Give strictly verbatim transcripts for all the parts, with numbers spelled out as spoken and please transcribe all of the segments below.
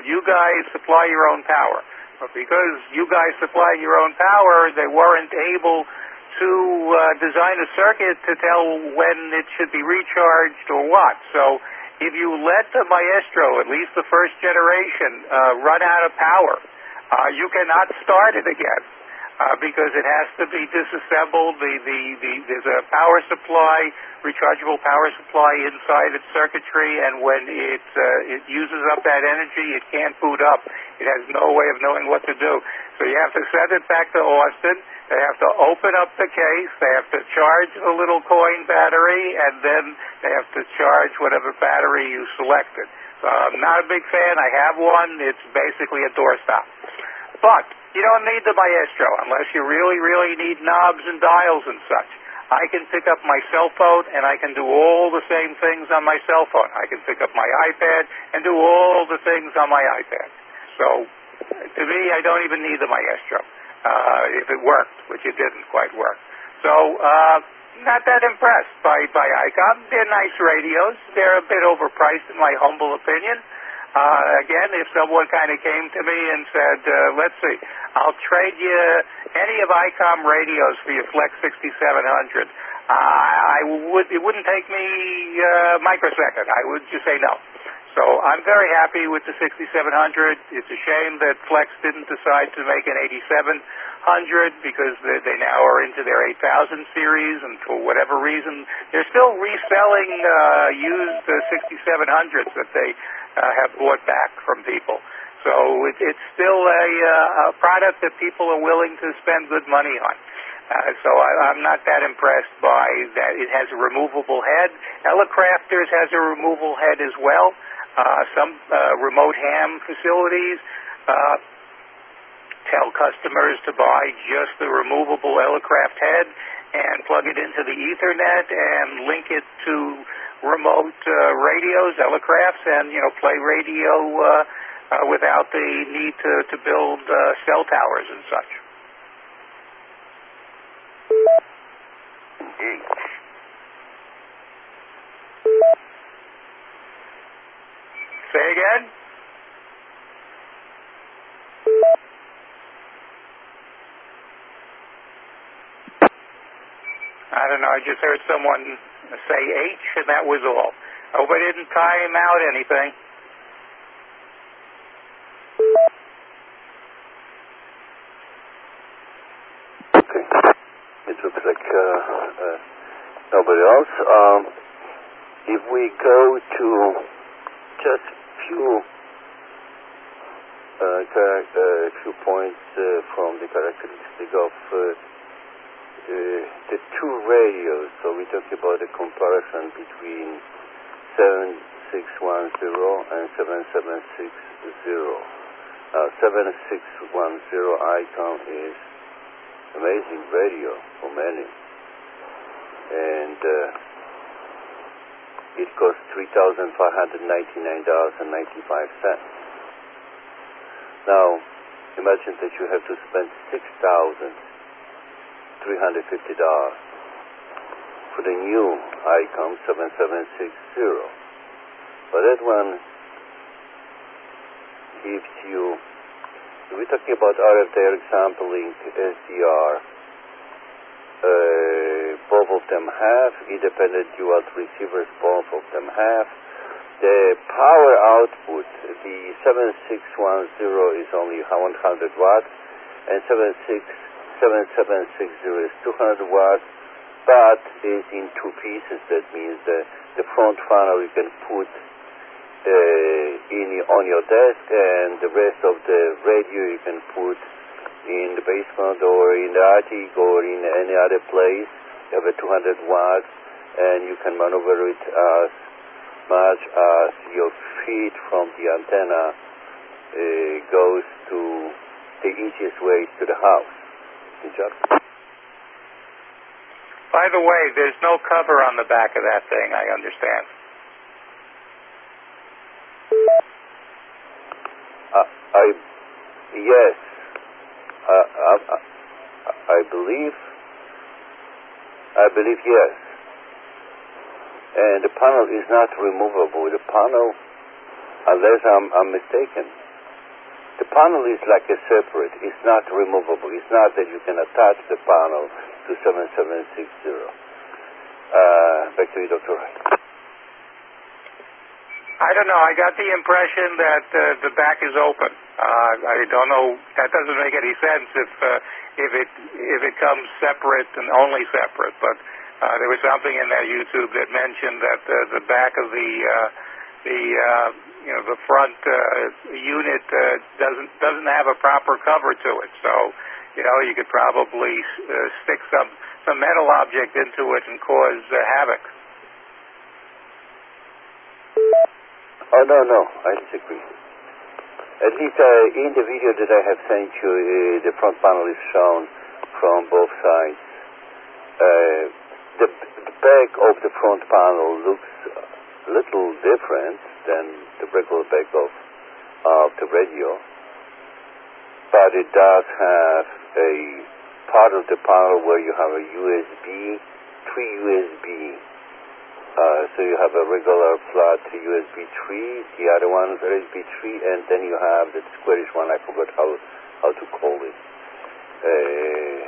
you guys supply your own power. But because you guys supply your own power, they weren't able to uh, design a circuit to tell when it should be recharged or what. So if you let the Maestro, at least the first generation, uh, run out of power, uh, you cannot start it again. Uh, because it has to be disassembled. The, the, the, there's a power supply, rechargeable power supply inside its circuitry, and when it, uh, it uses up that energy, it can't boot up. It has no way of knowing what to do. So you have to send it back to Austin. They have to open up the case. They have to charge the little coin battery, and then they have to charge whatever battery you selected. So I'm not a big fan. I have one. It's basically a doorstop. But you don't need the Maestro unless you really, really need knobs and dials and such. I can pick up my cell phone, and I can do all the same things on my cell phone. I can pick up my iPad and do all the things on my iPad. So, to me, I don't even need the Maestro, uh, if it worked, which it didn't quite work. So, uh, not that impressed by, by ICOM. They're nice radios. They're a bit overpriced, in my humble opinion. Uh, again, if someone kind of came to me and said, uh, let's see, I'll trade you any of ICOM radios for your Flex sixty-seven hundred, uh, I would, it wouldn't take me a uh, microsecond. I would just say no. So I'm very happy with the sixty-seven hundred. It's a shame that Flex didn't decide to make an eighty-seven hundred because they, they now are into their eight thousand series, and for whatever reason, they're still reselling uh, used uh, sixty-seven hundreds that they uh, have bought back from people. So it, it's still a, uh, a product that people are willing to spend good money on. Uh, so I, I'm not that impressed by that. It has a removable head. Elecrafters has a removable head as well. Uh, some uh, remote ham facilities uh, tell customers to buy just the removable Elecraft head and plug it into the Ethernet and link it to remote uh, radios, Elecrafts, and you know play radio uh, uh, without the need to, to build uh, cell towers and such. Indeed. Say again? I don't know. I just heard someone say H, and that was all. I hope I didn't time out anything. Okay. It looks like uh, uh, nobody else. Um, if we go to just few uh, charac- uh, few points uh, from the characteristic of uh, uh, the two radios. So we talked about the comparison between seven six one zero and seven seven six zero. Uh, seven six one zero ICOM is amazing radio for many, and uh, it costs three thousand five hundred ninety-nine dollars and ninety-five cents. Now, imagine that you have to spend six thousand three hundred fifty dollars for the new ICOM seven seven six zero. But that one gives you, we're talking about R F direct sampling, S D R, uh, both of them have independent dual receivers, both of them have. The power output, the seven six one zero is only one hundred watts, and seven seven six zero is two hundred watts, but is in two pieces. That means the, the front funnel you can put uh, in on your desk, and the rest of the radio you can put in the basement or in the attic or in any other place. You have a two hundred watts, and you can maneuver it as much as your feet from the antenna uh, goes to the easiest way to the house. By the way, there's no cover on the back of that thing, I understand. Uh, I, yes, uh, I, I, I believe, I believe yes. And the panel is not removable. The panel, unless I'm, I'm mistaken, the panel is like a separate. It's not removable. It's not that you can attach the panel to seven seven six zero. Uh, back to you, Doctor Wright. I don't know. I got the impression that uh, the back is open. Uh, I don't know. That doesn't make any sense if uh, if it if it comes separate and only separate. But uh, there was something in that YouTube that mentioned that uh, the back of the uh, the uh, you know the front uh, unit uh, doesn't doesn't have a proper cover to it. So you know you could probably uh, stick some some metal object into it and cause uh, havoc. Oh, no, no, I disagree. At least uh, in the video that I have sent you, uh, the front panel is shown from both sides. Uh, the, the back of the front panel looks a little different than the regular back of, of the radio, but it does have a part of the panel where you have a U S B, three U S B. Uh, so you have a regular flat U S B three, the other one is U S B three, and then you have the squarish one, I forgot how, how to call it. Uh,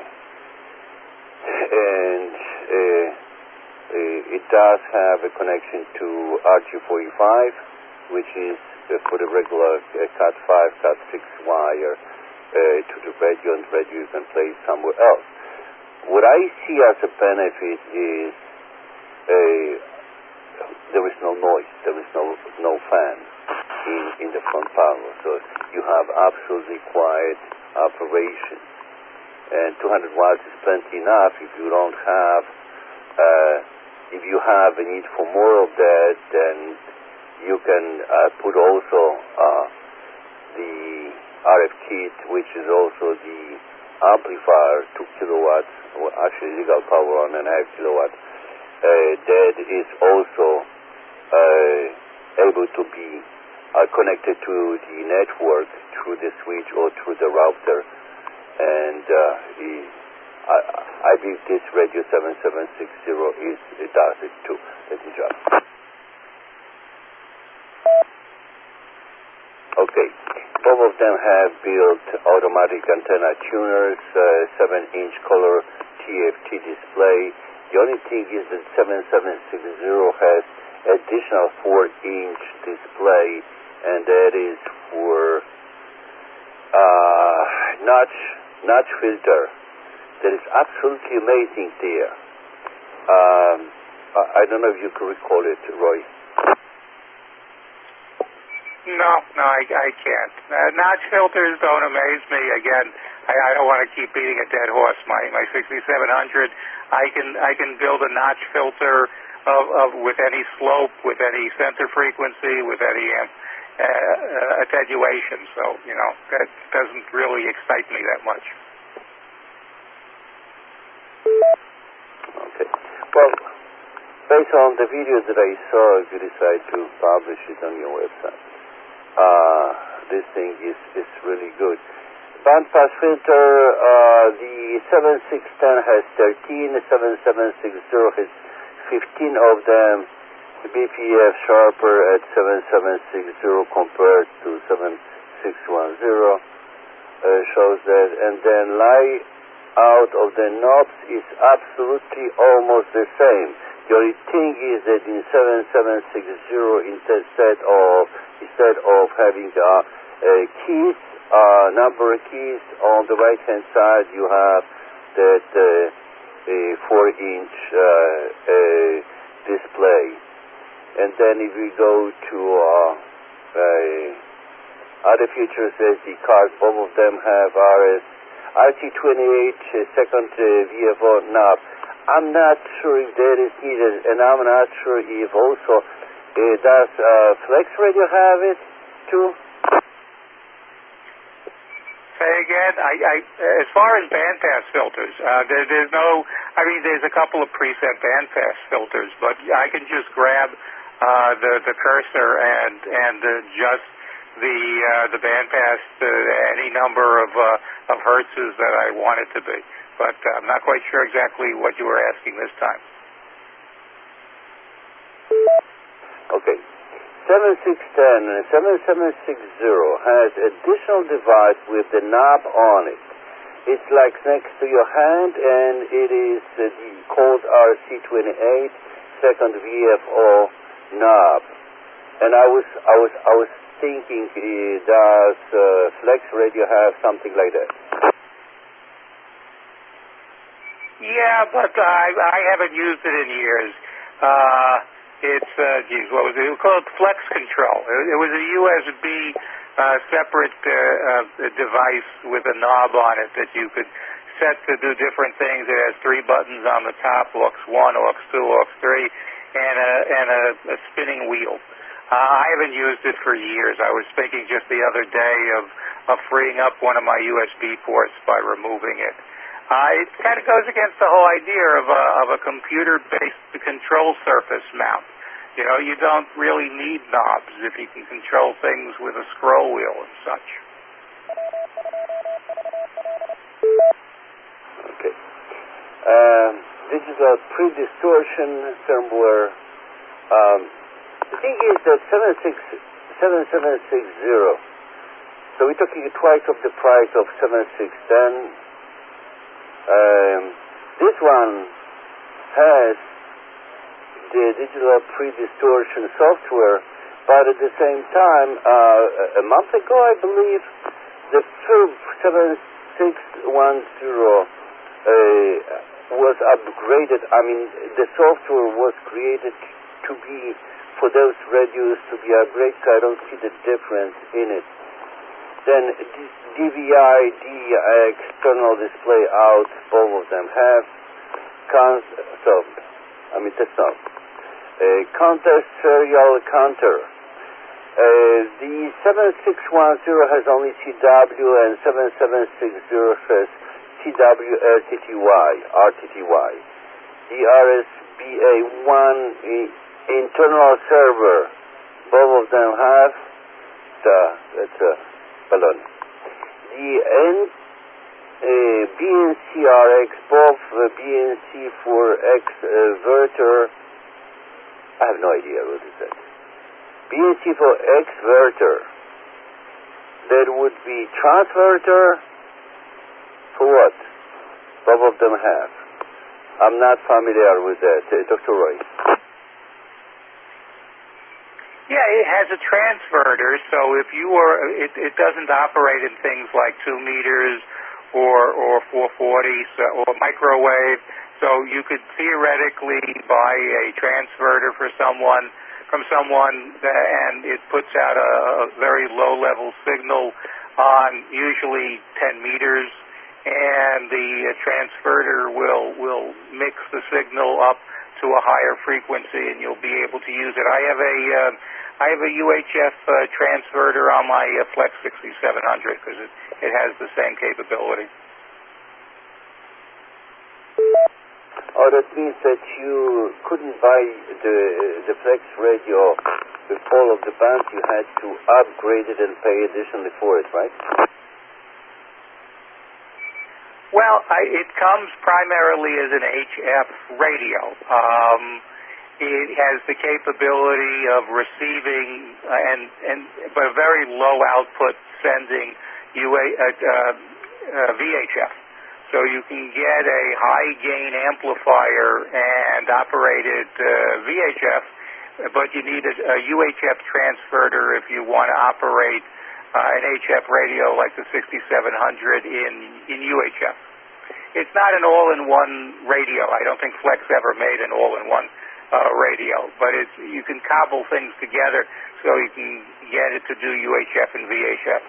and uh, uh, it does have a connection to R J forty-five, which is uh, for the regular uh, cat five, cat six wire uh, to the radio, and radio you can play somewhere else. What I see as a benefit is uh, there is no noise, there is no no fan in, in the front panel, so you have absolutely quiet operation. And two hundred watts is plenty enough. If you don't have, uh, if you have a need for more of that, then you can uh, put also uh, the R F kit, which is also the amplifier, two kilowatts, well, actually legal power on and a half kilowatts. Uh, that is also uh, able to be uh, connected to the network through the switch or through the router. And uh, is, I, I believe this radio seven seven six zero is, it does it too. Let me drop. Okay. Both of them have built automatic antenna tuners, uh, seven inch color T F T display. The only thing is that seven seven six zero has additional four inch display, and that is for uh, notch notch filter. That is absolutely amazing there. Um, I don't know if you can recall it, Roy. No, no, I, I can't. Uh, notch filters don't amaze me. Again, I, I don't want to keep beating a dead horse. My my sixty-seven hundred, I can I can build a notch filter of, of with any slope, with any center frequency, with any um, uh, uh, attenuation. So you know that doesn't really excite me that much. Okay. Well, based on the video that I saw, if you decide to publish it on your website, uh, this thing is, is really good. Bandpass filter, uh, the seven six one zero has thirteen, the seven seven six zero has fifteen of them. The B P F sharper at seven seven six zero compared to seven six one zero uh, shows that. And then lie out of the knobs is absolutely almost the same. The only thing is that in seven seven six zero, instead of instead of having uh, uh, keys, uh, number of keys on the right hand side, you have that uh, a four inch uh, uh, display. And then if we go to uh, uh, other features, as the card, both of them have R S R T twenty-eight uh, second uh, V F O knob. I'm not sure if that is needed, and I'm not sure if also uh, does uh, Flex Radio have it too? Say again. I, I, as far as bandpass filters, uh, there, there's no. I mean, there's a couple of preset bandpass filters, but I can just grab uh, the the cursor and and adjust the uh, the bandpass to any number of uh, of hertzes that I want it to be. But I'm not quite sure exactly what you were asking this time. Okay. seventy-six ten and seventy-seven sixty has additional device with the knob on it. It's like next to your hand, and it is uh, the called R C twenty-eight second V F O knob. And I was I was I was thinking, uh, does uh, Flex Radio have something like that? Yeah, but I I haven't used it in years. Uh, it's uh, geez, what was it? It was called Flex Control. It, it was a U S B uh, separate uh, uh, device with a knob on it that you could set to do different things. It has three buttons on the top: aux one, aux two, aux three, and a and a, a spinning wheel. Uh, I haven't used it for years. I was thinking just the other day of, of freeing up one of my U S B ports by removing it. Uh, it kind of goes against the whole idea of a, of a computer-based control surface mount. You know, you don't really need knobs if you can control things with a scroll wheel and such. Okay. Um, digital pre-distortion firmware. Um, The thing is that seventy-seven sixty, so we're talking twice of the price of seventy-six ten. Um, this one has the digital pre-distortion software, but at the same time, uh, a month ago, I believe, the Philips seventy-six ten uh, was upgraded. I mean, the software was created to be for those radios to be upgraded, so I don't see the difference in it. Then D V I D external display out, both of them have. Con- so, I mean, that's not. Uh, counter serial counter. Uh, the seventy-six ten has only C W, and seventy-seven sixty has C W R T T Y, R T T Y. The R S B A one internal server, both of them have. The, that's a balloon. The N, uh, B N C R X, both uh, B N C four X uh, verter. I have no idea what is that. B N C four X verter. That would be transverter. For what? Both of them have. I'm not familiar with that. Uh, Doctor Roy. Yeah, it has a transverter, so if you are, it, it doesn't operate in things like two meters or or four forty so, or microwave. So you could theoretically buy a transverter for someone from someone, that, and it puts out a, a very low-level signal on usually ten meters, and the uh, transverter will will mix the signal up to a higher frequency, and you'll be able to use it. I have a uh, I have a U H F uh, transverter on my uh, Flex sixty-seven hundred because it, it has the same capability. Oh, that means that you couldn't buy the the Flex radio with all of the bands. You had to upgrade it and pay additionally for it, right? Well, I, it comes primarily as an H F radio. Um, it has the capability of receiving uh, and and but a very low output sending U A, uh, uh, uh, V H F. So you can get a high gain amplifier and operate it uh, V H F, but you need a, a U H F transverter if you want to operate uh, an H F radio like the sixty-seven hundred in, in U H F. It's not an all-in-one radio. I don't think Flex ever made an all-in-one uh, radio, but it's, you can cobble things together so you can get it to do U H F and V H F.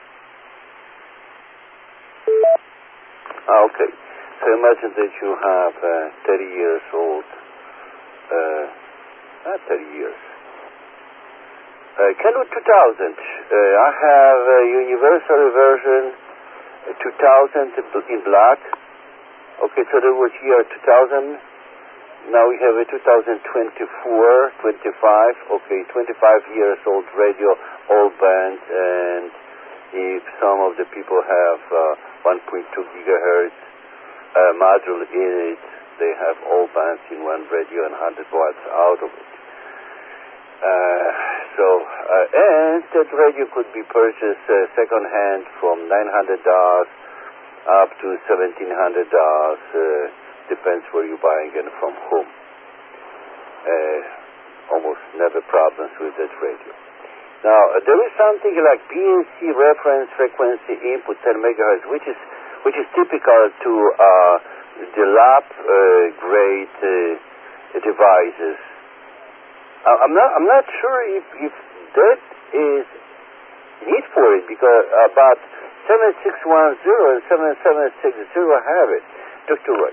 Ah, okay. So imagine that you have uh, thirty years old, uh, not thirty years, uh, Kenwood two thousand. Uh, I have a universal version uh, two thousand in black. Okay, so that was year two thousand. Now we have a two thousand twenty-four, twenty-five. Okay, twenty-five years old radio, all bands, and if some of the people have uh, one point two gigahertz uh, module in it, they have all bands in one radio and one hundred watts out of it. Uh, So, uh, and that radio could be purchased uh, second-hand from nine hundred dollars up to seventeen hundred dollars. Uh, depends where you're buying and from whom. Uh, almost never problems with that radio. Now, uh, there is something like B N C reference frequency input ten megahertz, which is which is typical to uh, the lab uh, grade uh, devices. Uh, I'm not I'm not sure if, if that is need for it, because about seven six one zero and seven seven six zero have it. Doctor Roy.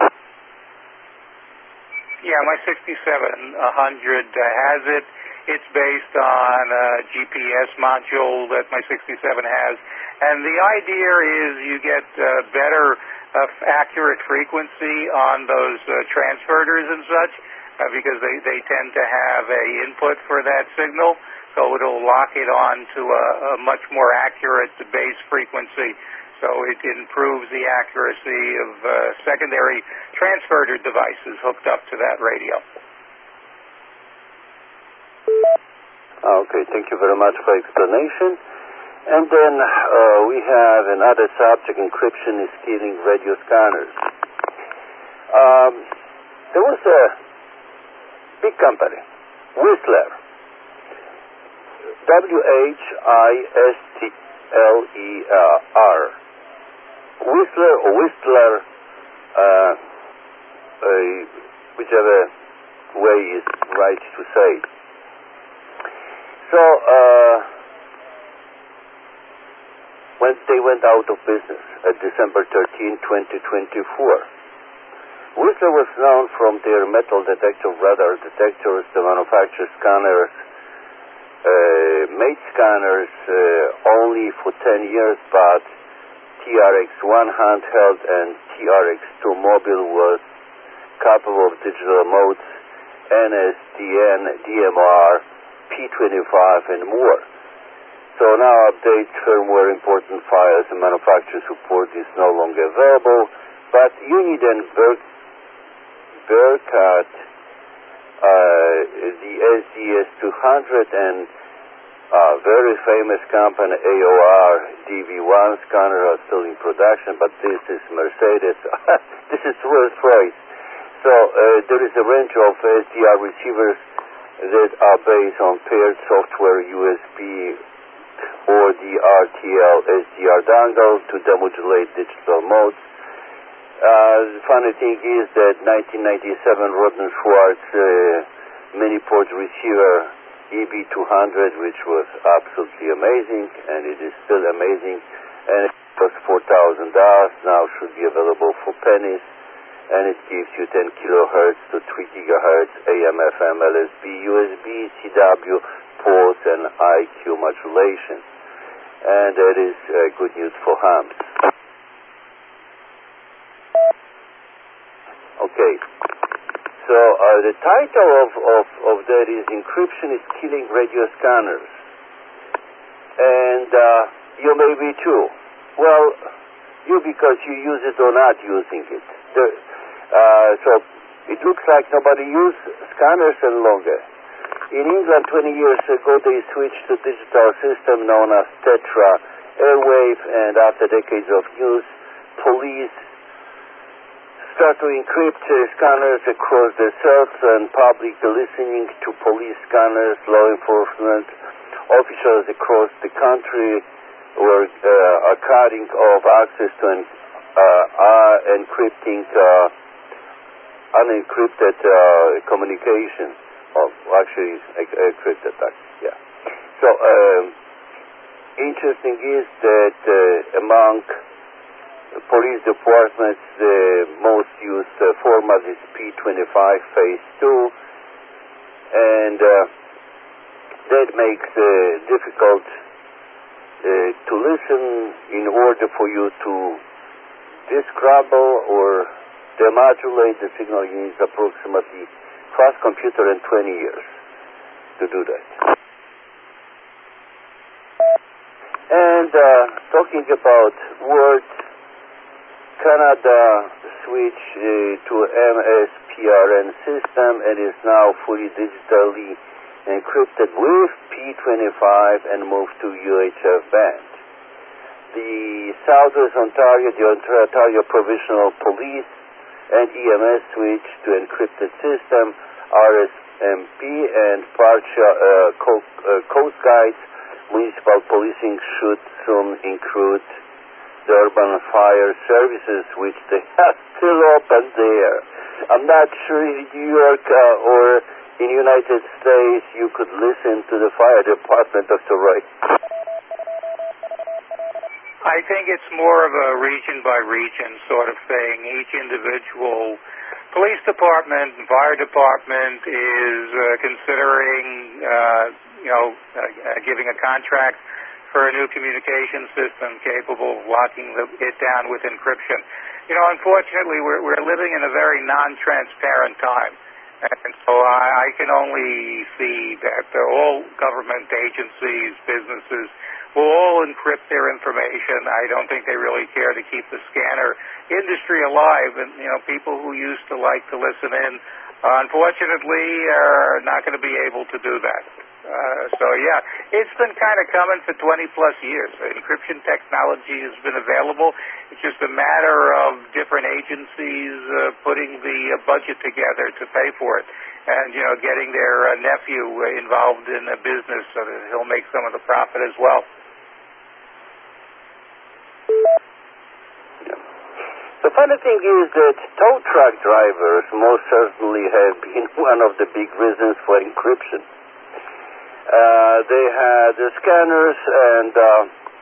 Yeah, my sixty-seven hundred uh, has it. It's based on a G P S module that my sixty-seven has. And the idea is you get uh, better uh, accurate frequency on those uh, transverters and such, uh, because they, they tend to have a input for that signal. So it'll lock it on to a, a much more accurate base frequency. So it improves the accuracy of uh, secondary transverter devices hooked up to that radio. Okay, thank you very much for explanation. And then uh, we have another subject: encryption is stealing radio scanners. Um, there was a big company, Whistler, W H I S T L E R, Whistler or Whistler, uh, uh, whichever way is right to say. So, uh, when they went out of business at December thirteenth, twenty twenty-four, Whistler was known from their metal detector radar detectors, the manufacturer scanners, uh, made scanners uh, only for ten years, but T R X one handheld and T R X two mobile was capable of digital modes, N S D N, D M R, P twenty-five, and more. So now update firmware important files and manufacturer support is no longer available, but Unit and Ber- Bearcat, uh, the S D S two hundred, and uh, very famous company A O R D V one scanner are still in production, but this is Mercedes. This is Rolls-Royce. So uh, there is a range of S D R receivers that are based on paired software U S B or the R T L S D R dongle to demodulate digital modes. Uh, the funny thing is that nineteen ninety-seven Roden Schwartz uh, mini-port receiver E B two hundred, which was absolutely amazing, and it is still amazing, and it cost four thousand dollars, now should be available for pennies, and it gives you ten kilohertz to three gigahertz A M F M L S B, U S B, C W, pulse, and I Q modulation. And that is uh, good news for hams. Okay. So uh, the title of, of, of that is Encryption is Killing Radio Scanners. And uh, you may be too. Well, you because you use it or not using it. The, uh, so it looks like nobody uses scanners any longer. In England, twenty years ago, they switched to digital system known as Tetra Airwave, and after decades of use, police start to encrypt uh, scanners across the cells, and public listening to police scanners. Law enforcement officials across the country were uh, are cutting off access to an, uh, are encrypting uh, unencrypted uh, communication. Oh, actually, encrypted, yeah. So, um, interesting is that uh, among police departments, the most used uh, format is P twenty-five phase two, and uh, that makes it uh, difficult uh, to listen. In order for you to descrabble or demodulate the signal, you need approximately fast computer in twenty years to do that. And uh, talking about words, Canada switched uh, to M S P R N system and is now fully digitally encrypted with P twenty-five and moved to U H F band. The Southwest Ontario, the Ontario Provincial Police and E M S switch to encrypted system, R S M P and partial uh, co- uh, Coast Guides. Municipal policing should soon include the urban fire services, which they have still open there. I'm not sure in New York uh, or in the United States you could listen to the fire department, Doctor Roy. I think it's more of a region-by-region sort of thing. Each individual police department and fire department is uh, considering, uh, you know, uh, giving a contract for a new communication system capable of locking the, it down with encryption. You know, unfortunately, we're, we're living in a very non-transparent time. And so I, I can only see that uh, all government agencies, businesses, will all encrypt their information. I don't think they really care to keep the scanner industry alive. And, you know, people who used to like to listen in, uh, unfortunately, are not going to be able to do that. Uh, so, yeah, it's been kind of coming for twenty plus years. Encryption technology has been available. It's just a matter of different agencies uh, putting the uh, budget together to pay for it and, you know, getting their uh, nephew uh, involved in the business so that he'll make some of the profit as well. The funny thing is that tow truck drivers most certainly have been one of the big reasons for encryption. Uh, they had the scanners, and uh,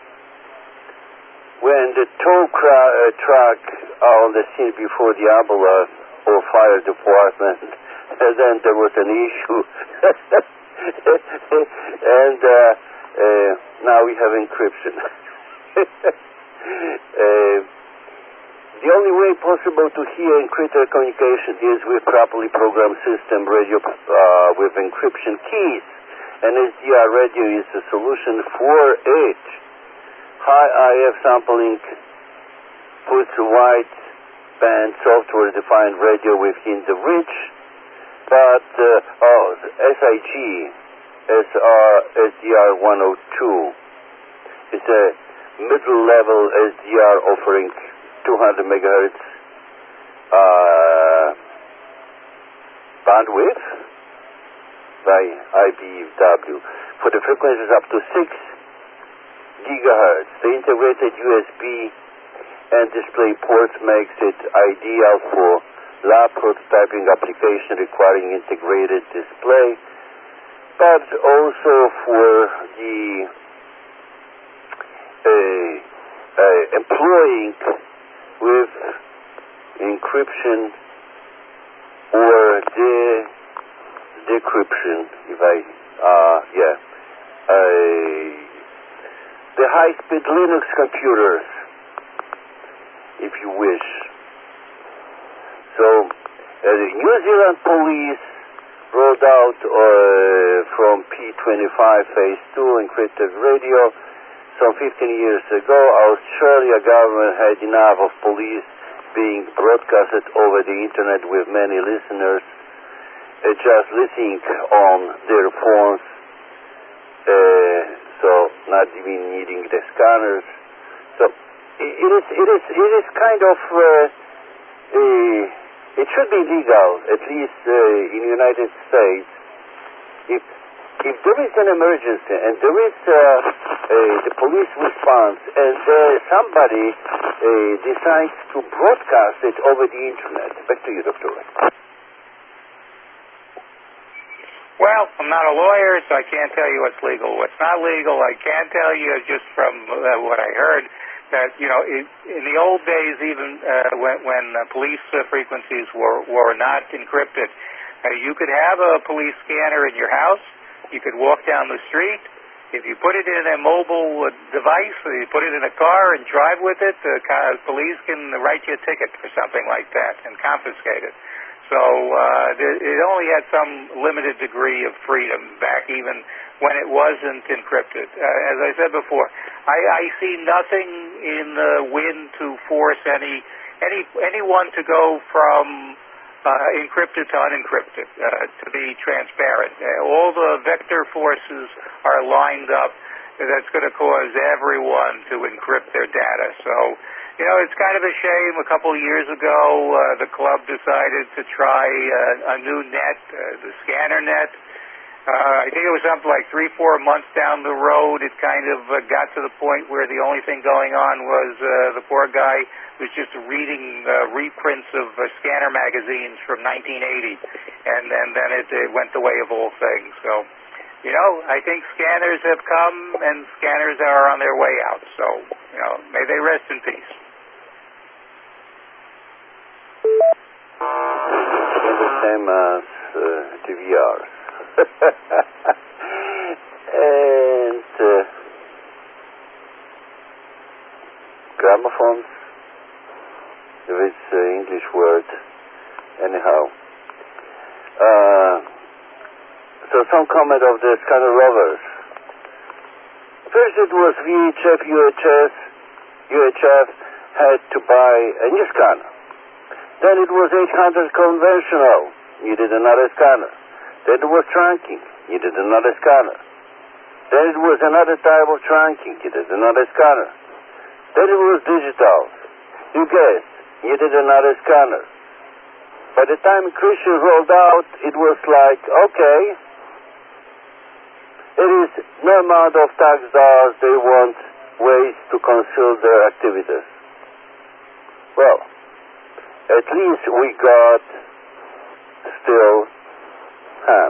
when the tow cra- uh, truck on the scene before the ambulance or fire department, and then there was an issue. and uh, uh, now we have encryption. uh, The only way possible to hear encrypted communication is with properly programmed system radio uh, with encryption keys, and S D R radio is the solution for it. High I F sampling puts wide band software-defined radio within the reach, but uh, oh, S I G, S D R one oh two, is a middle-level S D R offering two hundred megahertz uh, bandwidth by I B W. For the frequencies up to six gigahertz, the integrated U S B and display ports makes it ideal for lab prototyping application requiring integrated display, but also for the uh, uh, employing with encryption or de- decryption, if I, uh, yeah, uh, the high-speed Linux computers, if you wish. So, uh, the New Zealand police rolled out uh, from P twenty-five phase two encrypted radio. Some fifteen years ago, Australia government had enough of police being broadcasted over the internet with many listeners uh, just listening on their phones, uh, so not even needing the scanners. So it is, it is, it is kind of, uh, a, it should be legal, at least uh, in the United States, if If there is an emergency and there is uh, uh, the police response and uh, somebody uh, decides to broadcast it over the internet. Back to you, Doctor Ray. Well, I'm not a lawyer, so I can't tell you what's legal, what's not legal. I can tell you just from uh, what I heard that, you know, it, in the old days, even uh, when, when uh, police uh, frequencies were, were not encrypted, uh, you could have a police scanner in your house. You could walk down the street. If you put it in a mobile uh, device, or you put it in a car and drive with it, the uh, police can write you a ticket for something like that and confiscate it. So uh, it only had some limited degree of freedom back even when it wasn't encrypted. Uh, as I said before, I, I see nothing in the wind to force any any anyone to go from uh, encrypted to unencrypted, uh, to be transparent. Uh, all the vector forces are lined up. That's going to cause everyone to encrypt their data. So, you know, it's kind of a shame. A couple of years ago, uh, the club decided to try uh, a new net, uh, the scanner net. Uh, I think it was something like three, four months down the road, it kind of uh, got to the point where the only thing going on was uh, the poor guy was just reading uh, reprints of uh, scanner magazines from nineteen eighty, and, and then it, it went the way of all things. So, you know, I think scanners have come, and scanners are on their way out. So, you know, may they rest in peace. The same as uh, D V Rs. And uh, gramophones, if it's an English word, anyhow. Uh, so some comment of the scanner rovers. First it was V H F, U H S, U H F had to buy a new scanner. Then it was eight hundred conventional, needed another scanner. Then it was trunking, needed another scanner. Then it was another type of trunking, needed another scanner. Then it was digital. You guessed, needed another scanner. By the time Christian rolled out, it was like, okay, it is no amount of tax dollars, they want ways to conceal their activities. Well, at least we got still ham.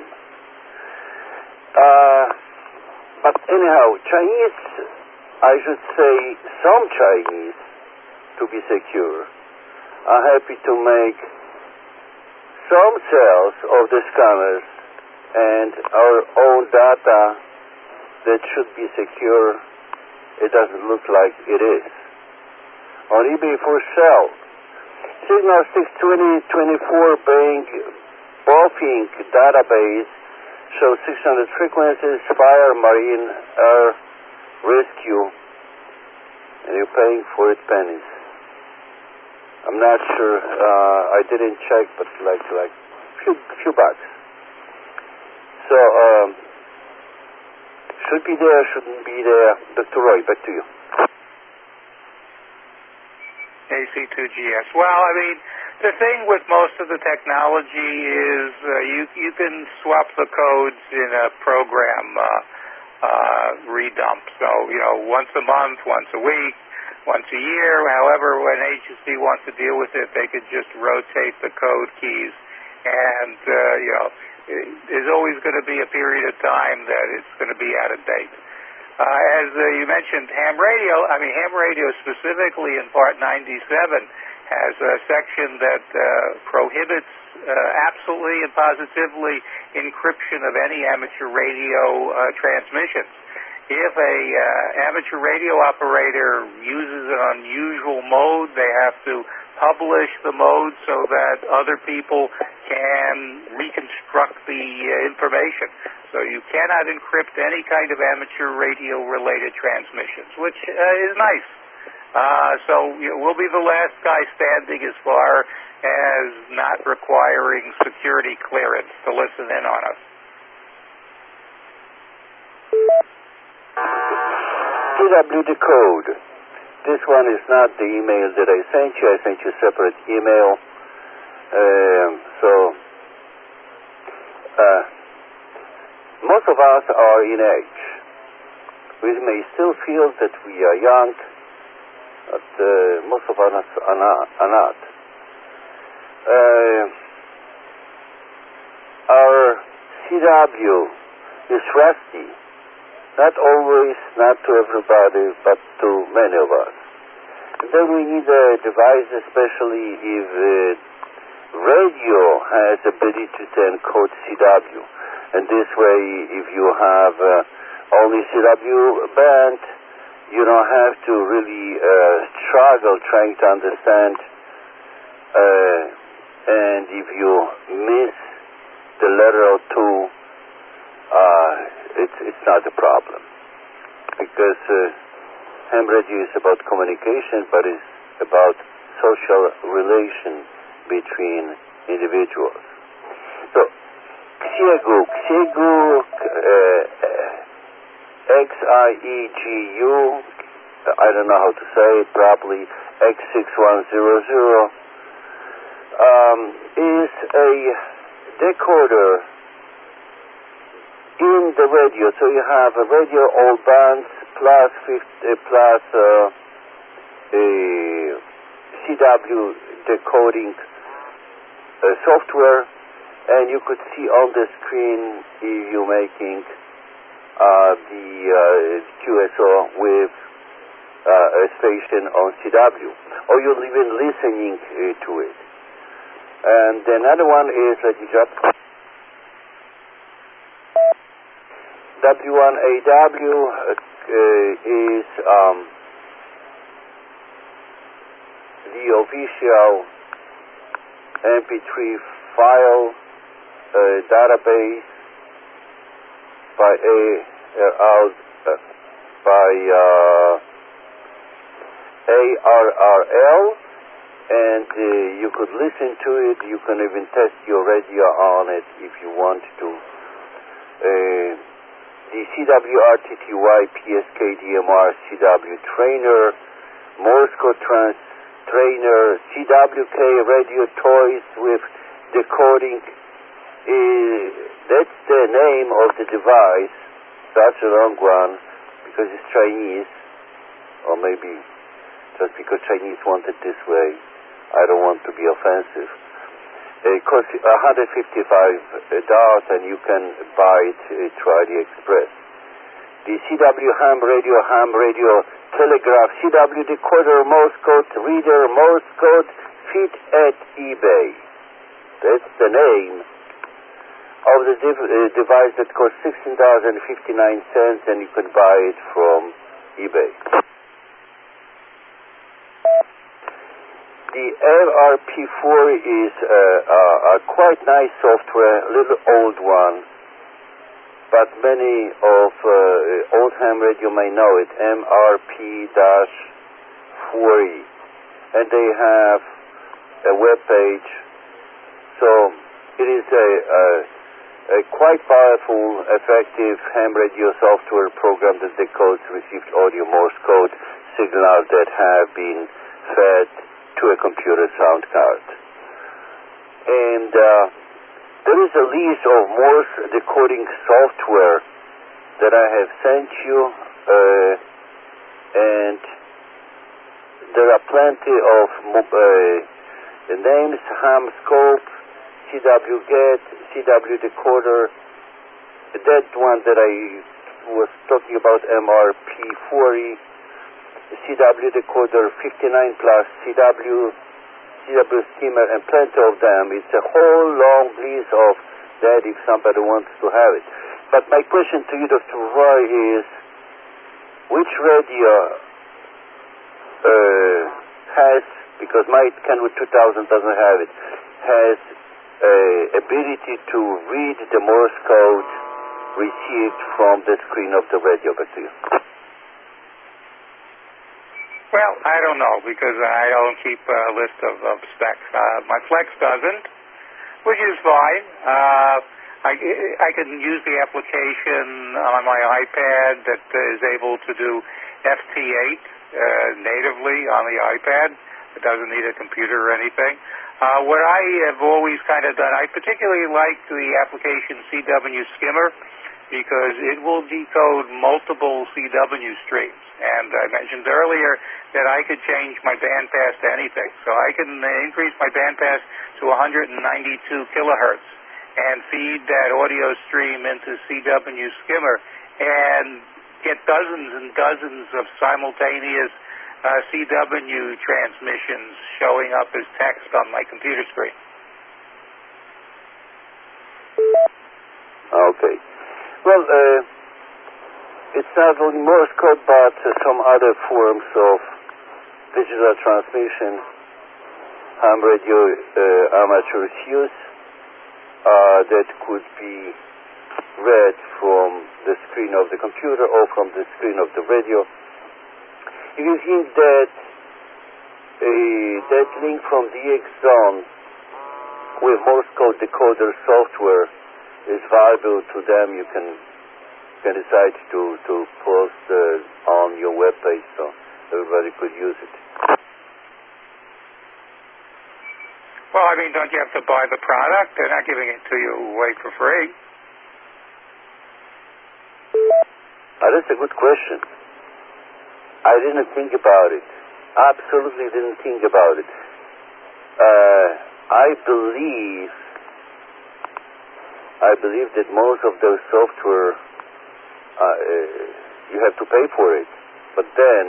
Uh, but anyhow, Chinese, I should say some Chinese, to be secure, are happy to make some cells of the scanners and our own data that should be secure. It doesn't look like it is. On eBay for sale, Signal six twenty twenty-four Bing Bofink database shows six hundred frequencies, fire, marine, air, rescue, and you're paying for it pennies. I'm not sure, uh, I didn't check, but like, like, few, few bucks. So, um, should be there, shouldn't be there. Doctor Roy, back to you. A C two G S. Well, I mean, the thing with most of the technology is uh, you you can swap the codes in a program uh, uh, redump. So, you know, once a month, once a week, once a year. However, when H S B wants to deal with it, they could just rotate the code keys, and uh, you know, there's always going to be a period of time that it's going to be out of date. Uh, as uh, you mentioned, ham radio, I mean, ham radio specifically in Part ninety-seven has a section that uh, prohibits uh, absolutely and positively encryption of any amateur radio uh, transmissions. If a uh, amateur radio operator uses an unusual mode, they have to publish the mode so that other people can reconstruct the uh, information. So you cannot encrypt any kind of amateur radio-related transmissions, which uh, is nice. Uh, so you know, we'll be the last guy standing as far as not requiring security clearance to listen in on us. T W the code. This one is not the email that I sent you. I sent you a separate email. Um, so, uh, most of us are in age. We may still feel that we are young, but uh, most of us are not. Are not. Uh, our C W is rusty. Not always, not to everybody, but to many of us. And then we need a device, especially if uh, radio has ability to encode C W. And this way, if you have uh, only C W band, you don't have to really uh, struggle trying to understand. Uh, and if you miss the letter or two, uh, it's it's not a problem, because uh, ham radio is about communication, but it's about social relation between individuals. So, Xiegu, Xiegu, uh, X I E G U, I don't know how to say it properly, X six one zero zero, um, is a decoder in the radio. So you have a radio all bands plus, fifty, uh, plus uh, a C W decoding uh, software, and you could see on the screen if you're making uh, the uh, Q S O with uh, a station on C W, or you're even listening uh, to it. And another one is, let me just, W one A W uh, is um, the official M P three file uh, database by a uh, out uh, by uh, A R R L, and uh, you could listen to it. You can even test your radio on it if you want to. Uh, the C W R T T Y P S K D M R C W trainer, Morse code trans trainer, C W K radio toys with decoding. Uh, that's the name of the device. Such a long one because it's Chinese, or maybe just because Chinese want it this way. I don't want to be offensive. It costs one hundred fifty-five dollars, and you can buy it uh, through AliExpress. The C W ham radio, ham radio telegraph, C W decoder, Morse code reader, Morse code fit at eBay. That's the name of the dev- uh, device that costs sixteen dollars and fifty-nine cents, and you can buy it from eBay. The L R P four is uh, uh, a quite nice software, a little old one, but many of uh, old ham radio may know it, M R P four E. And they have a web page, so it is a, a, a quite powerful, effective ham radio software program that decodes received audio Morse code signals that have been fed to a computer sound card. And uh, there is a list of Morse decoding software that I have sent you, uh, and there are plenty of uh, names: ham scope, C W get, C W decoder. That one that I was talking about, M R P four E, C W decoder fifty-nine plus, C W, C W skimmer, and plenty of them. It's a whole long list of that if somebody wants to have it. But my question to you, Doctor Roy, is which radio uh, has, because my Kenwood two thousand doesn't have it, has uh, ability to read the Morse code received from the screen of the radio? Back to you. Well, I don't know, because I don't keep a list of, of specs. Uh, my Flex doesn't, which is fine. Uh, I, I can use the application on my iPad that is able to do F T eight uh, natively on the iPad. It doesn't need a computer or anything. Uh, what I have always kind of done, I particularly like the application C W Skimmer, because it will decode multiple C W streams. And I mentioned earlier that I could change my bandpass to anything. So I can increase my bandpass to one hundred ninety-two kilohertz and feed that audio stream into C W Skimmer and get dozens and dozens of simultaneous uh, C W transmissions showing up as text on my computer screen. Okay. Well, uh, it's not only Morse code, but uh, some other forms of digital transmission ham radio uh, amateurs use uh, that could be read from the screen of the computer or from the screen of the radio. If you think that uh, that link from D X Zone with Morse code decoder software is valuable to them, you can can decide to, to post uh, on your web page so everybody could use it. Well, I mean, don't you have to buy the product? They're not giving it to you away for free. Uh, that's a good question. I didn't think about it. Absolutely didn't think about it. Uh, I believe I believe that most of those software uh, uh, you have to pay for it. But then,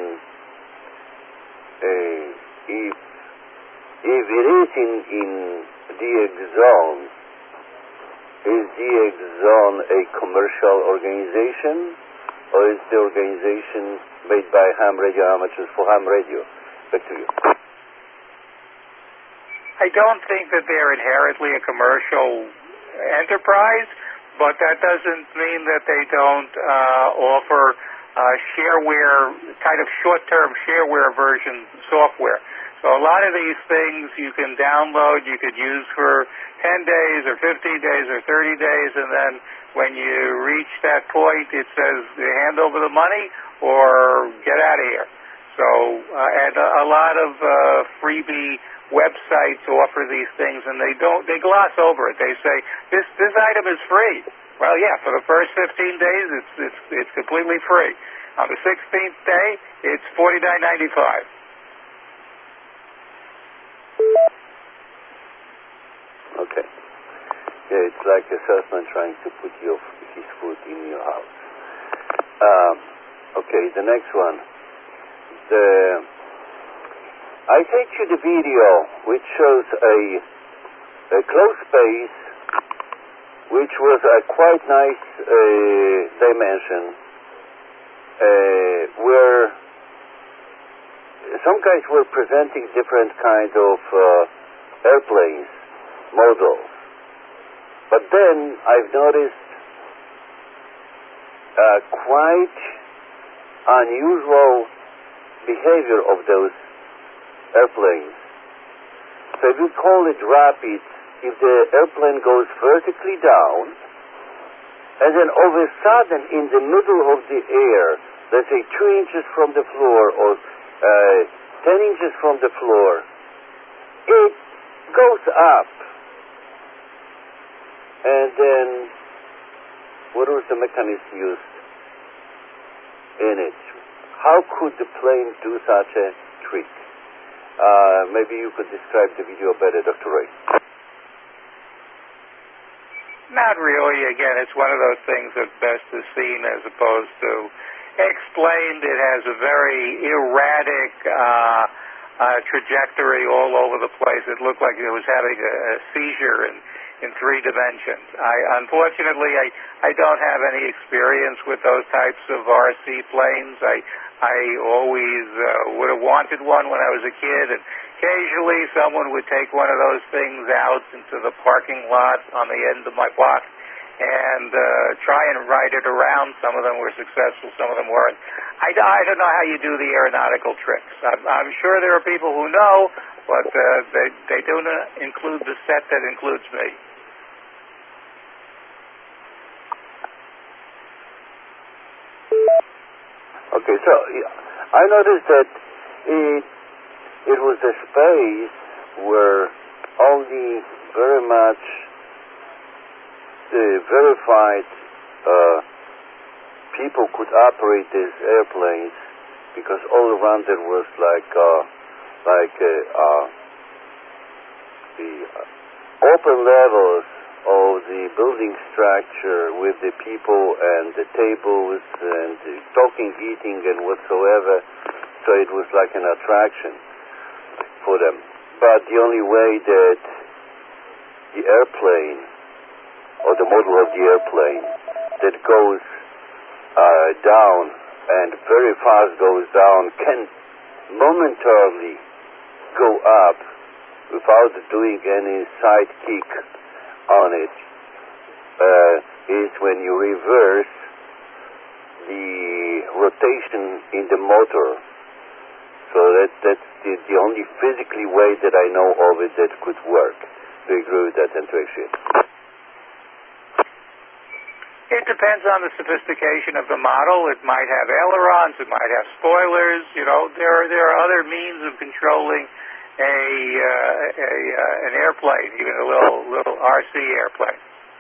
uh, if if it is in in D X Zone, is D X Zone a commercial organization, or is the organization made by ham radio amateurs for ham radio? Back to you. I don't think that they're inherently a commercial enterprise, but that doesn't mean that they don't uh, offer uh, shareware, kind of short-term shareware version software. So a lot of these things you can download, you could use for ten days or fifteen days or thirty days, and then when you reach that point, it says hand over the money or get out of here. So, uh, and a, a lot of uh, freebie websites offer these things, and they don't, they gloss over it. They say, this this item is free. Well, yeah, for the first fifteen days, it's it's, it's completely free. On the sixteenth day, it's forty-nine ninety-five. Okay. Yeah, it's like a salesman trying to put your, his food in your house. Um, okay, the next one. The I sent you the video which shows a a closed space which was a quite nice uh, dimension uh, where some guys were presenting different kinds of uh, airplanes, models. But then I've noticed uh, quite unusual behavior of those airplanes. So if you call it rapid, if the airplane goes vertically down, and then all of a sudden in the middle of the air, let's say two inches from the floor or uh, ten inches from the floor, it goes up. And then, what was the mechanism used in it? How could the plane do such a trick? Uh, maybe you could describe the video better, Doctor Ray. Not really. Again, it's one of those things that best is seen as opposed to explained. It has a very erratic uh, uh, trajectory all over the place. It looked like it was having a, a seizure in, in three dimensions. I, unfortunately, I, I don't have any experience with those types of R C planes. I I always uh, would have wanted one when I was a kid, and occasionally someone would take one of those things out into the parking lot on the end of my block and uh, try and ride it around. Some of them were successful, some of them weren't. I, I don't know how you do the aeronautical tricks. I'm, I'm sure there are people who know, but uh, they, they do not include the set that includes me. Okay, so I noticed that it, it was a space where only very much the verified uh, people could operate these airplanes, because all around there was like uh, like uh, uh, the open levels of the building structure with the people and the tables and the talking, eating, and whatsoever. So it was like an attraction for them. But the only way that the airplane, or the model of the airplane, that goes uh, down and very fast goes down, can momentarily go up without doing any side kick on it, uh, is when you reverse the rotation in the motor. So that that's the, the only physically way that I know of it that could work. Do you agree with that, and to actually? It depends on the sophistication of the model. It might have ailerons. It might have spoilers. You know, there are there are other means of controlling a, uh, a uh, an airplane, even a little little R C airplane.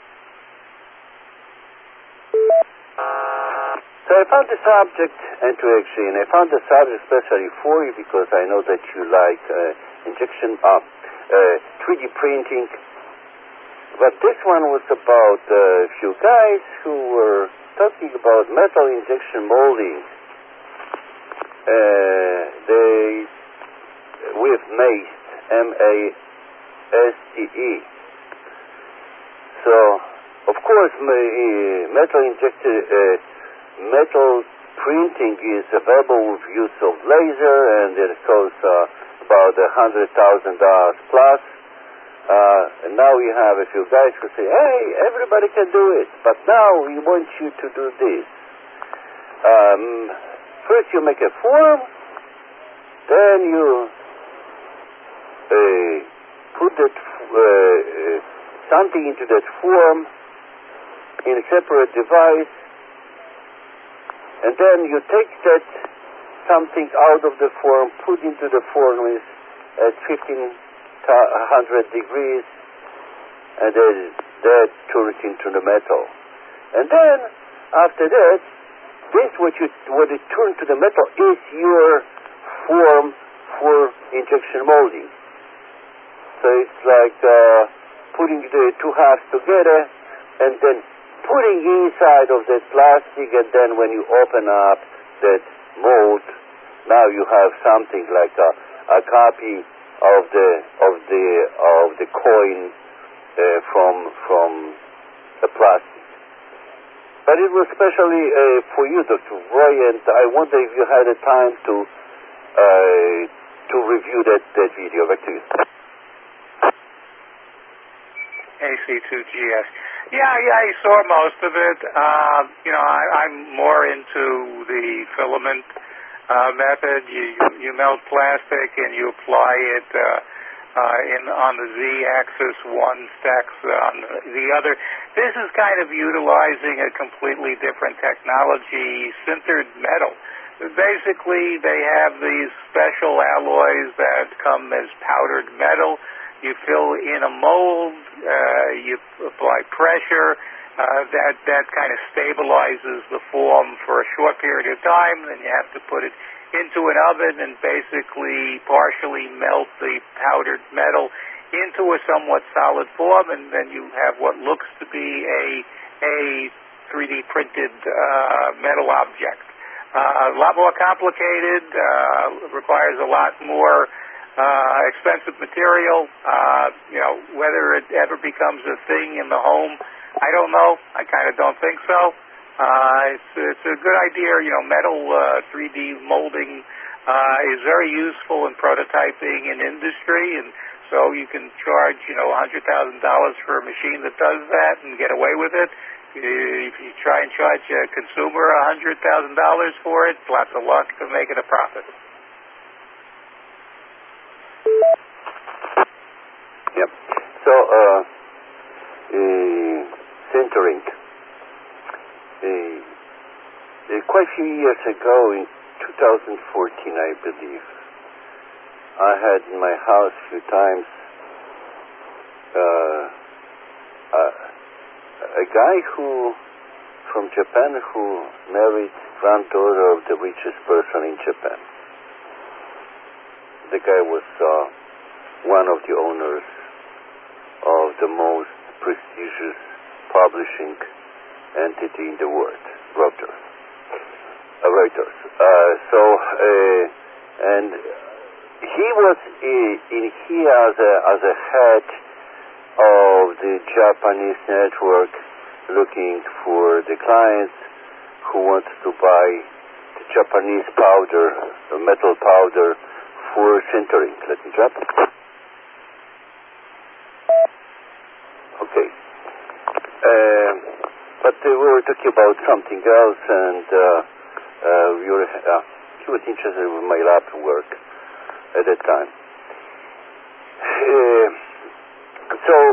So I found the subject, and to actually, and I found the subject especially for you because I know that you like uh, injection, uh, uh, three D printing. But this one was about a uh, few guys who were talking about metal injection molding. Uh, they, with MASTE, M A S T E. So, of course, metal injected, uh, metal printing is available with use of laser, and it costs uh, about a hundred thousand dollars plus. Uh, and now we have a few guys who say, hey, everybody can do it, but now we want you to do this. Um, first you make a form, then you uh, put that, uh, something into that form in a separate device, and then you take that something out of the form, put into the furnace at fifteen hundred degrees, and then that turns into the metal. And then after that, this what you what it turns to the metal is your form for injection molding. So it's like uh, putting the two halves together and then putting inside of that plastic, and then when you open up that mold, now you have something like a, a copy of the of the of the coin uh, from from the plastic. But it was especially uh, for you, Doctor Roy, and I wonder if you had a time to uh, to review that, that video. Back to you. A C two G S. Yeah, yeah, I saw most of it. Uh, you know, I, I'm more into the filament Uh, method. You, you melt plastic and you apply it uh, uh, in on the z-axis. One stacks on the other. This is kind of utilizing a completely different technology, sintered metal. Basically, they have these special alloys that come as powdered metal. You fill in a mold. Uh, you apply pressure. Uh, that that kind of stabilizes the form for a short period of time. Then you have to put it into an oven and basically partially melt the powdered metal into a somewhat solid form, and then you have what looks to be a a three D printed uh, metal object. Uh, a lot more complicated. Uh, requires a lot more uh, expensive material. Uh, you know, whether it ever becomes a thing in the home, I don't know. I kind of don't think so. Uh, it's, it's a good idea. You know, metal uh, three D molding uh, is very useful in prototyping in industry, and so you can charge, you know, one hundred thousand dollars for a machine that does that and get away with it. If you try and charge a consumer one hundred thousand dollars for it, lots of luck to make it a profit. Yep. So, uh, uh sintering. Uh, uh, quite a few years ago, in two thousand fourteen, I believe, I had in my house a few times uh, uh, a guy who, from Japan, who married granddaughter of the richest person in Japan. The guy was uh, one of the owners of the most prestigious publishing entity in the world, Reuters. Uh, Reuters. Uh, so, uh, and he was in, in here as a, as a head of the Japanese network, looking for the clients who want to buy the Japanese powder, the metal powder for sintering. Let me drop. Okay. Uh, but uh, we were talking about something else, and uh, uh, we were, uh, he was interested in my lab work at that time. Uh, so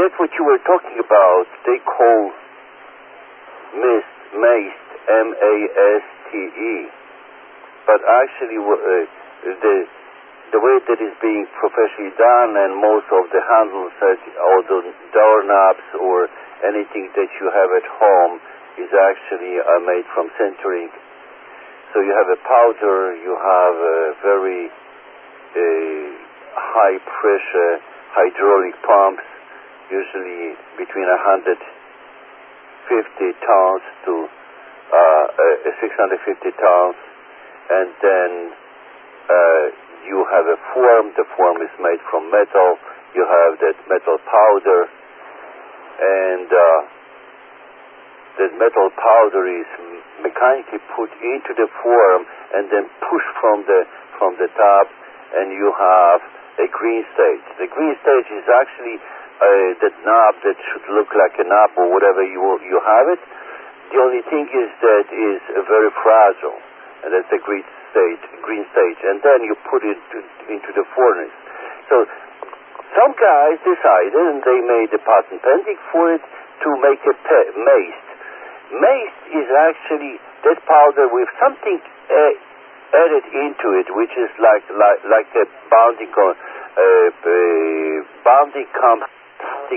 that's what you were talking about. They call mist, maste, M A S T E. But actually, uh, the the way that is being professionally done, and most of the handles, that, or the doorknobs, or anything that you have at home, is actually uh, made from sintering. So you have a powder, you have a very uh, high pressure hydraulic pumps, usually between one hundred fifty tons to uh, uh, six hundred fifty tons, and then uh, you have a form. The form is made from metal. You have that metal powder, and uh, that metal powder is mechanically put into the form and then pushed from the from the top, and you have a green stage. The green stage is actually uh, that knob that should look like a knob or whatever you you have it. The only thing is that is uh, very fragile, and that's a green stage. Green stage, and then you put it to, into the furnace. So some guys decided, and they made a patent pending for it, to make a pe- mace. Mace is actually that powder with something uh, added into it, which is like like, like a bounding con- uh, uh, bounding something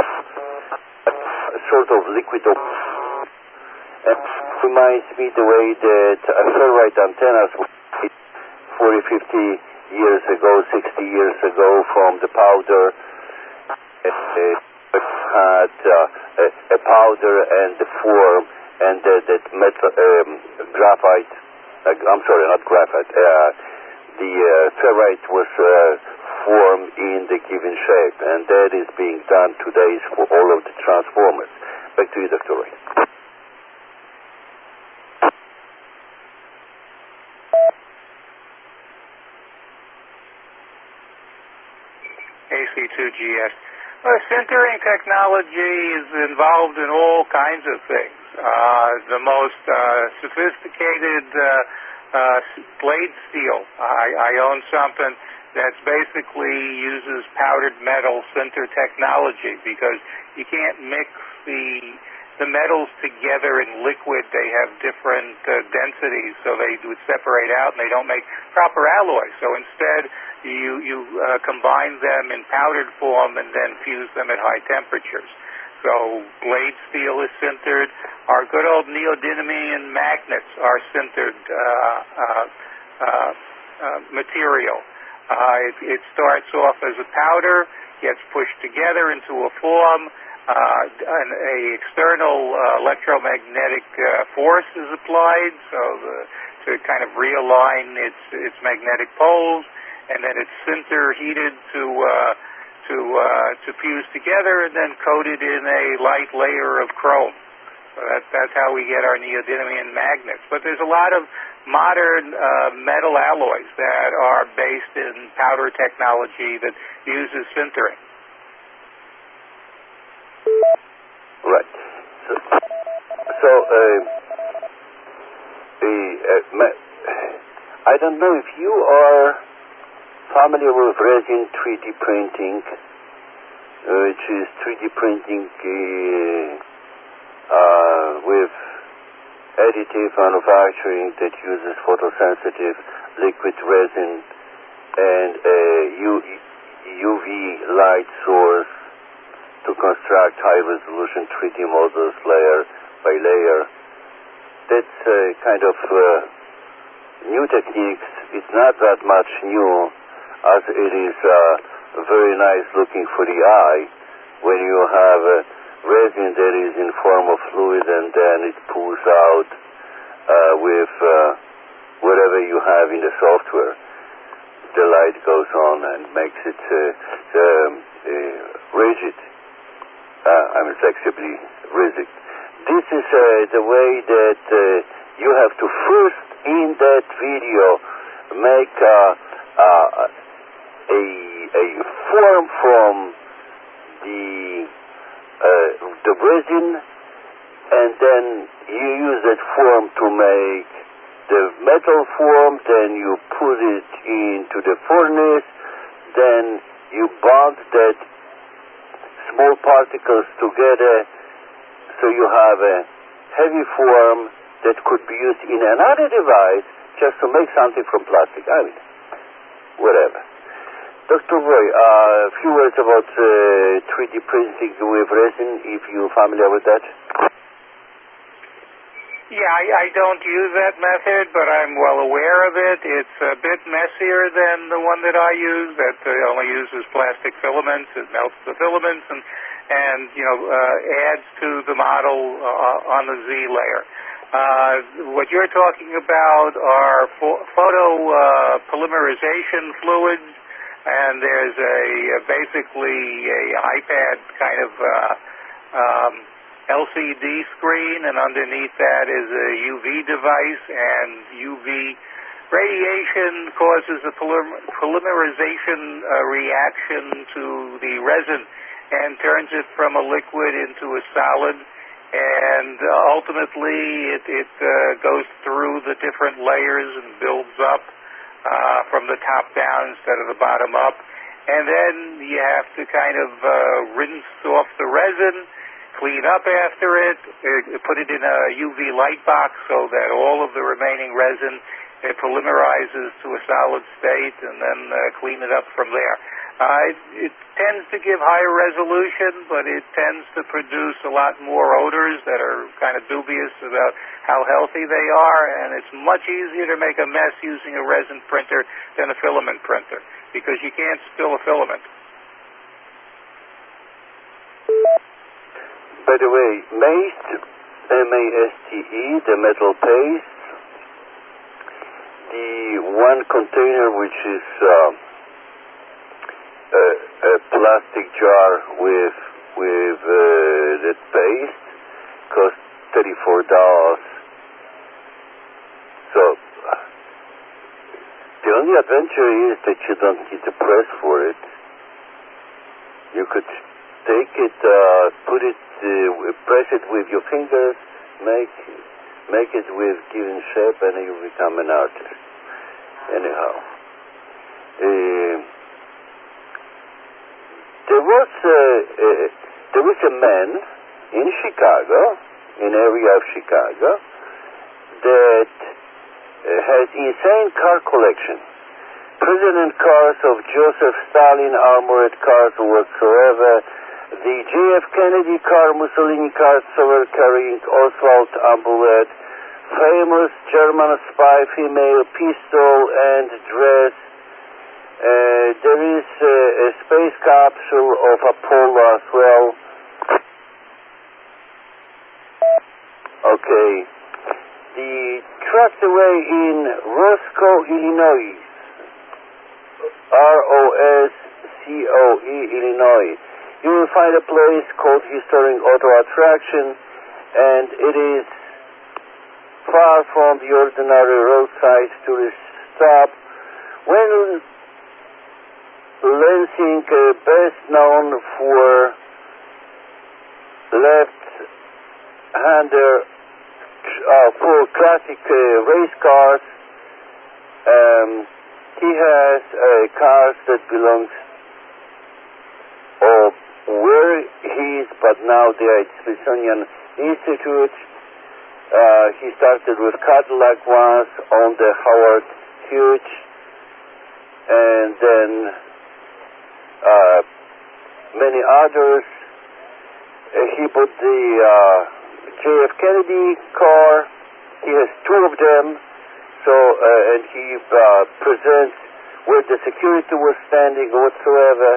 sort of liquid. And reminds me the way that uh, ferrite antennas were forty, fifty years ago, sixty years ago, from the powder. Uh, had uh, a, a powder and the form, and uh, that metal um, graphite. Uh, I'm sorry, not graphite. Uh, the uh, ferrite was uh, formed in the given shape, and that is being done today for all of the transformers. Back to you, Doctor Ray. A C two G S. Well, sintering technology is involved in all kinds of things. Uh, the most uh, sophisticated uh, uh, blade steel. I, I own something that's basically uses powdered metal sinter technology, because you can't mix the the metals together in liquid. They have different uh, densities, so they would separate out, and they don't make proper alloys. So instead, you you uh, combine them in powdered form and then fuse them at high temperatures. So blade steel is sintered. Our good old neodymium magnets are sintered uh, uh, uh, uh, material. Uh, it, it starts off as a powder, gets pushed together into a form. Uh, an a external uh, electromagnetic uh, force is applied, so the, to kind of realign its its magnetic poles, and then it's sinter heated to uh, to uh, to fuse together, and then coated in a light layer of chrome. So that, that's how we get our neodymium magnets. But there's a lot of modern uh, metal alloys that are based in powder technology that uses sintering. Right. So, so uh, uh, I don't know if you are familiar with resin three D printing, uh, which is three D printing uh, uh, with additive manufacturing that uses photosensitive liquid resin and a U V light source to construct high-resolution three D models layer by layer. That's uh, kind of uh, new techniques. It's not that much new, as it is uh, very nice looking for the eye when you have a resin that is in form of fluid, and then it pulls out uh, with uh, whatever you have in the software. The light goes on and makes it uh, um, uh, rigid. Uh, I mean, flexibly rigid. This is uh, the way that uh, you have to first, in that video, make uh, uh, a, a form from the uh, the resin, and then you use that form to make the metal form. Then you put it into the furnace. Then you bond that small particles together, so you have a heavy form that could be used in another device just to make something from plastic. I mean, whatever. Doctor Roy, uh, a few words about uh, three D printing with resin, if you're familiar with that. Yeah, I, I don't use that method, but I'm well aware of it. It's a bit messier than the one that I use, that uh, only uses plastic filaments. It melts the filaments and, and you know, uh, adds to the model uh, on the Z layer. Uh, what you're talking about are pho- photo uh, polymerization fluids, and there's a, a basically a iPad kind of uh, um, L C D screen, and underneath that is a U V device, and U V radiation causes a polymer- polymerization uh, reaction to the resin and turns it from a liquid into a solid, and uh, ultimately it, it uh, goes through the different layers and builds up uh, from the top down instead of the bottom up, and then you have to kind of uh, rinse off the resin, clean up after it, uh, put it in a U V light box so that all of the remaining resin it polymerizes to a solid state, and then uh, clean it up from there. Uh, it, it tends to give higher resolution, but it tends to produce a lot more odors that are kind of dubious about how healthy they are, and it's much easier to make a mess using a resin printer than a filament printer, because you can't spill a filament. By the way, maste, M A S T E, the metal paste, the one container which is uh, a, a plastic jar with with uh, that paste costs thirty-four dollars. So the only adventure is that you don't need to press for it. You could take it, uh, put it, uh, press it with your fingers, make make it with given shape, and you become an artist. Anyhow, uh, there was a, a there was a man in Chicago, in area of Chicago, that uh, has insane car collection. President cars of Joseph Stalin, armored cars whatsoever, the J F Kennedy car, Mussolini car, silver carrying Oswald Ambulette, famous German spy female pistol and dress. Uh, there is uh, a space capsule of Apollo as well. Okay. The trucked away in Roscoe, Illinois. R O S C O E, Illinois. You will find a place called Historic Auto Attraction, and it is far from the ordinary roadside tourist stop. When Lansing, uh, best known for left-hander, uh, for classic uh, race cars, um, he has uh, cars that belongs, or where he is, but now they are at Smithsonian Institute. Uh, he started with Cadillac ones on the Howard Hughes, and then uh, many others. Uh, he bought the uh, J F Kennedy car. He has two of them. So, uh, and he uh, presents where the security was standing or whatsoever.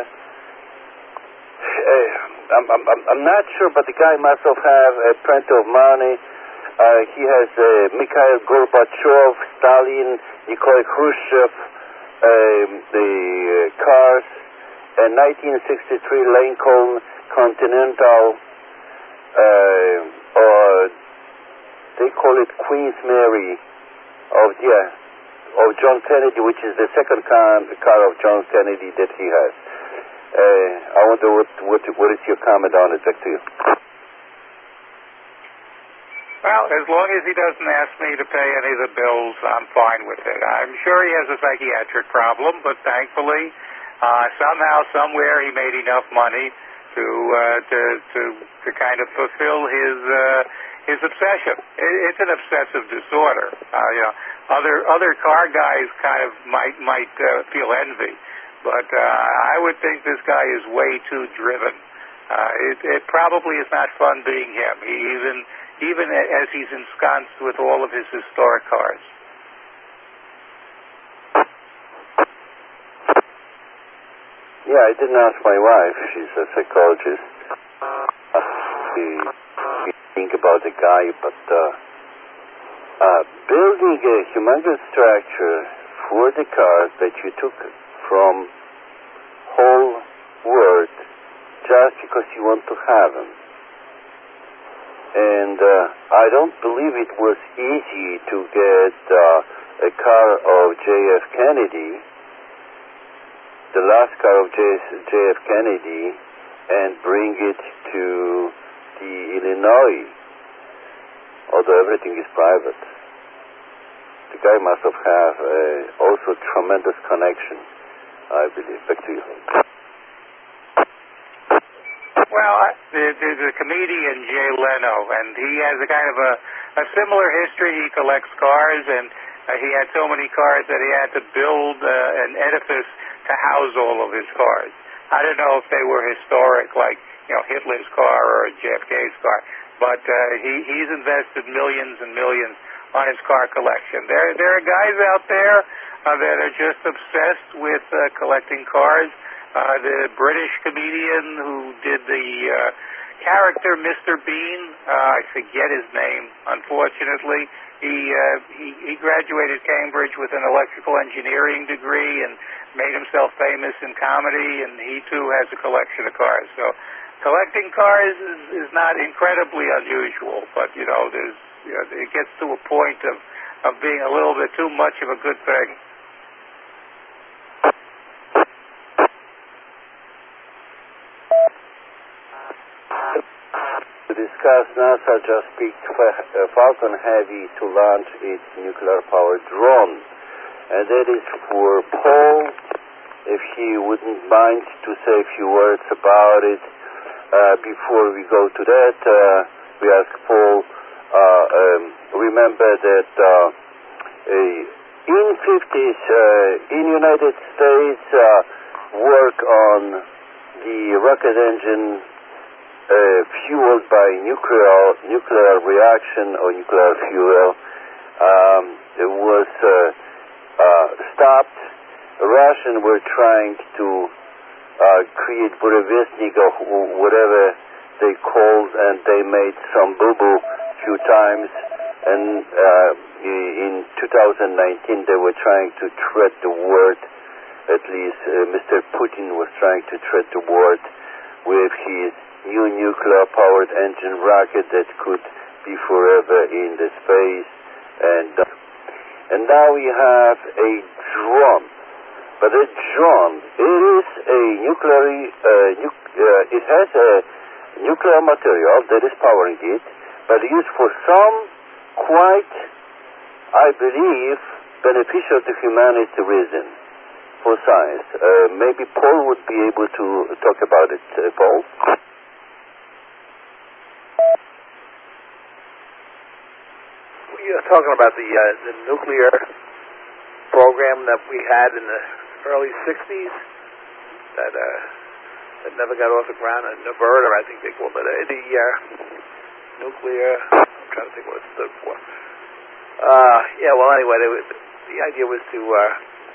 Uh, I'm, I'm, I'm not sure, but the guy must have have a plenty of money. Uh, he has uh, Mikhail Gorbachev, Stalin, Nikolae Khrushchev, um, the uh, cars, a nineteen sixty-three Lincoln Continental, uh, or they call it Queen's Mary of yeah of John Kennedy, which is the second car, car of John Kennedy that he has. Uh, I wonder what, what what is your comment on it, back to you. Well, as long as he doesn't ask me to pay any of the bills, I'm fine with it. I'm sure he has a psychiatric problem, but thankfully, uh, somehow, somewhere, he made enough money to uh, to to to kind of fulfill his uh, his obsession. It, it's an obsessive disorder. Uh, you know, other other car guys kind of might might uh, feel envy, but uh, I would think this guy is way too driven. Uh, it, it probably is not fun being him. He even even as he's ensconced with all of his historic cars. Yeah, I didn't ask my wife. She's a psychologist. Uh, we, we think about the guy, but uh, uh, building a humongous structure for the cars that you took from whole world just because you want to have them. And uh, I don't believe it was easy to get uh, a car of J F Kennedy, the last car of J F Kennedy, and bring it to the Illinois, although everything is private. The guy must have had uh, also tremendous connection, I believe. Back to you. Well, there's a comedian, Jay Leno, and he has a kind of a, a similar history. He collects cars, and uh, he had so many cars that he had to build uh, an edifice to house all of his cars. I don't know if they were historic, like you know Hitler's car or J F K's car, but uh, he he's invested millions and millions on his car collection. There there are guys out there uh, that are just obsessed with uh, collecting cars. Uh, the British comedian who did the uh, character Mister Bean, uh, I forget his name, unfortunately. He, uh, he he graduated Cambridge with an electrical engineering degree and made himself famous in comedy, and he too has a collection of cars. So collecting cars is, is not incredibly unusual, but you know, there's you know, it gets to a point of, of being a little bit too much of a good thing. To discuss, NASA just picked Falcon Heavy to launch its nuclear-powered drone. And that is for Paul, if he wouldn't mind to say a few words about it. Uh, before we go to that, uh, we ask Paul, uh, um, remember that uh, in fifties, uh, in United States, uh, work on the rocket engine Uh, fueled by nuclear nuclear reaction or nuclear fuel um, it was uh, uh, stopped. The Russians were trying to uh, create Burevestnik or whatever they called, and they made some boo-boo a few times. And uh, in two thousand nineteen, they were trying to tread the word. At least uh, Mister Putin was trying to tread the word with his new nuclear-powered engine rocket that could be forever in the space. And uh, and now we have a drone. But a drone, it is a nuclear, uh, nu uh, it has a nuclear material that is powering it, but used for some quite, I believe, beneficial to humanity reason, for science. Uh, maybe Paul would be able to talk about it. Uh, Paul? You're talking about the uh, the nuclear program that we had in the early sixties that uh, that never got off the ground, a NVERDA, I think they called it. Uh, the uh, nuclear, I'm trying to think what it stood for. Uh, yeah, well, anyway, they, the idea was to uh,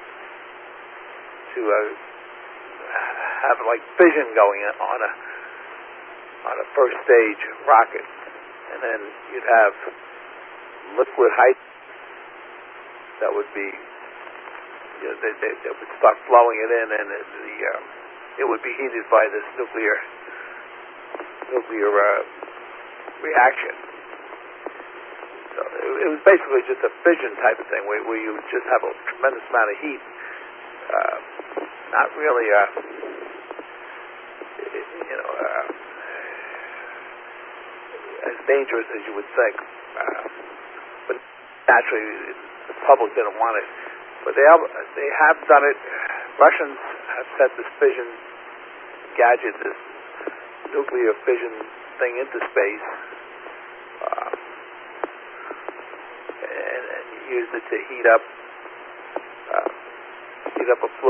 to uh, have like fission going on a on a first stage rocket, and then you'd have liquid hydrogen that would be, you know, they, they, they would start flowing it in, and it, the um, it would be heated by this nuclear nuclear uh, reaction. So it, it was basically just a fission type of thing, where, where you just have a tremendous amount of heat. Uh, not really, uh, you know, uh, as dangerous as you would think. Uh, but naturally, the public didn't want it. But they have, they have done it. Russians have set this fission gadget, this nuclear fission thing into space, uh, and, and used it to heat up uh, heat up a fluid.